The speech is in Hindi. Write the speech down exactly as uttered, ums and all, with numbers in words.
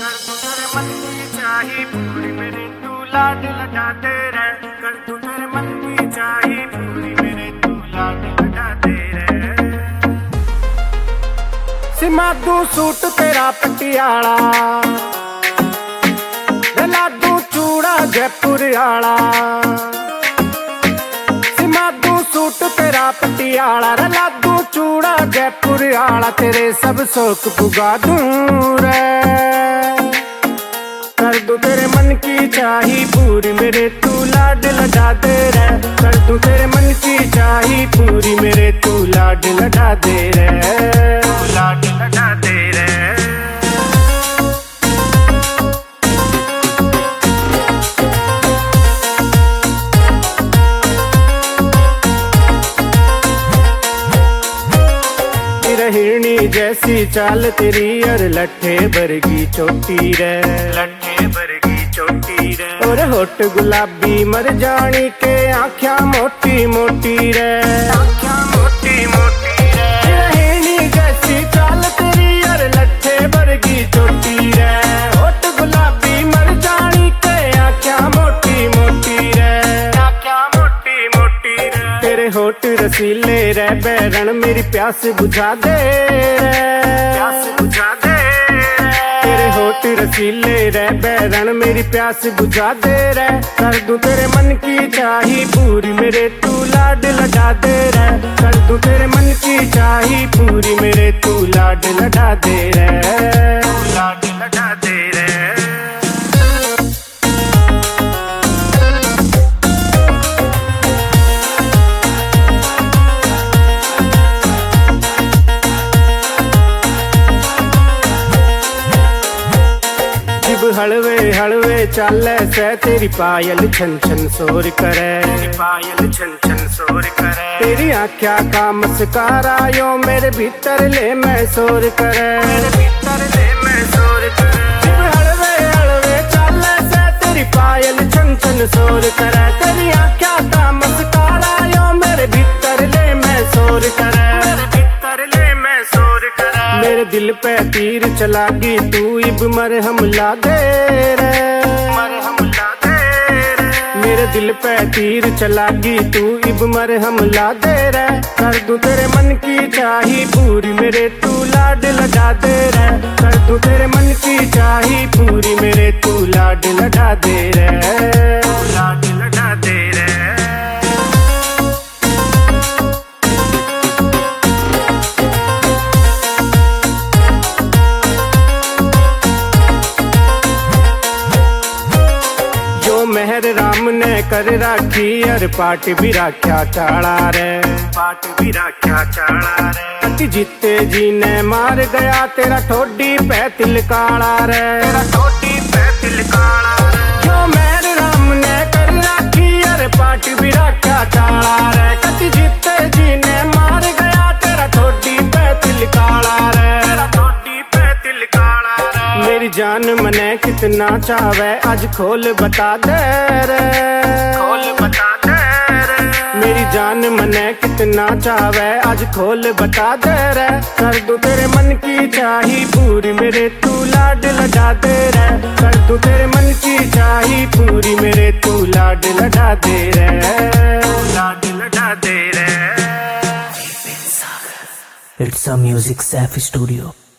कर तू तेरे मन की चाही पूरी मेरे तू लाड लगाते रह। कर तू तेरे मन की चाही पूरी मेरे तू लाड लगाते रह। सिमादू सूट तेरा पटियाला, लादू चूड़ा जयपुर आला। सिमादू सूट तेरा पटियाला, लादू चूड़ा जयपुर आला। तेरे सब शौक पुगा दूं रे। कर दूं तेरे मन की चाही पूरी मेरे तू लाड लगा दे रे। कर दूं तेरे मन की चाही पूरी मेरे तू लाड लगा दे रे। लाड लगा दे रे। हिरनी जैसी चाल तेरी और लट्ठे बरगी चोटी रे। लट्ठे बरगी चोटी रे। और होठ गुलाबी मर जानी के आँखियाँ मोटी मोटी रे। आँखियाँ मोटी मोटी रे। हिरनी जैसी चाल तेरी और लट्ठे बरगी चोटी रे। होठ गुलाबी मर जानी के आँखियाँ मोटी मोटी रे। आँखियाँ मोटी मोटी रे। तेरे होठ रसीले रे बैरन मेरी प्यास बुझा दे रे। प्यास बुझा दे। तेरे होठ रसीले रे बैरन मेरी प्यास बुझा दे रे। कर दूं तेरे मन की चाही पूरी मेरे तू लाड लगा दे रे। कर दूं तेरे मन की चाही पूरी मेरे तू लाड लगा दे रे। लाड लगा दे रे। हलवे हलवे चाले से तेरी पायल छन छन शोर करे। तेरी पायल छन छन शोर करे। तेरी आँखिया का मस्कारा यो मेरे भीतर ले मैं शोर करे। मेरे भीतर ले मैं शोर करे। हलवे हलवे चाले से तेरी पायल छन छन शोर करे। तेरी आँखिया का मस्कारा यो मेरे भीतर ले मैं शोर करे। मेरे भीतर ले मैं शोर करे। मेरे दिल पे तीर चलागी तू इब मरहम ला दे रे। मरहम ला दे रे। मेरे दिल पे तीर चलागी तू इब मरहम ला दे रे। कर दूं तेरे मन की चाही पूरी मेरे तू लाड लगा दे रे। कर दूं तेरे मन की चाही पूरी मेरे तू लाड लगा दे रे। लाड लगा दे रे। मेहर राम ने कर राखी और पाट भी राख्या चाड़ा रे। पाट भी राख्या चाड़ा रे। अति जीते जी ने मार गया तेरा ठोडी पे तिल काला रे। तेरा ठोडी पे तिल काला रे। जो मेहर राम ने कर राखी और पाट भी राख्या चाड़ा रे। अति जीते जी ने मार गया तेरा ठोडी पे तिल काला रे। तेरा ठोडी पे तिल काला रे। मेरी जान मने कितना चाहवे आज खोल बता दे रे। खोल बता दे रे। मेरी जान मने कितना चाहवे आज खोल बता दे रे। कर दूं तेरे मन की चाही पूरी मेरे तू लाड लगा दे रे। कर दूं तेरे मन की चाही पूरी मेरे तू लाड लगा दे रे। लाड लगा दे रे। It's a Music Safi Studio.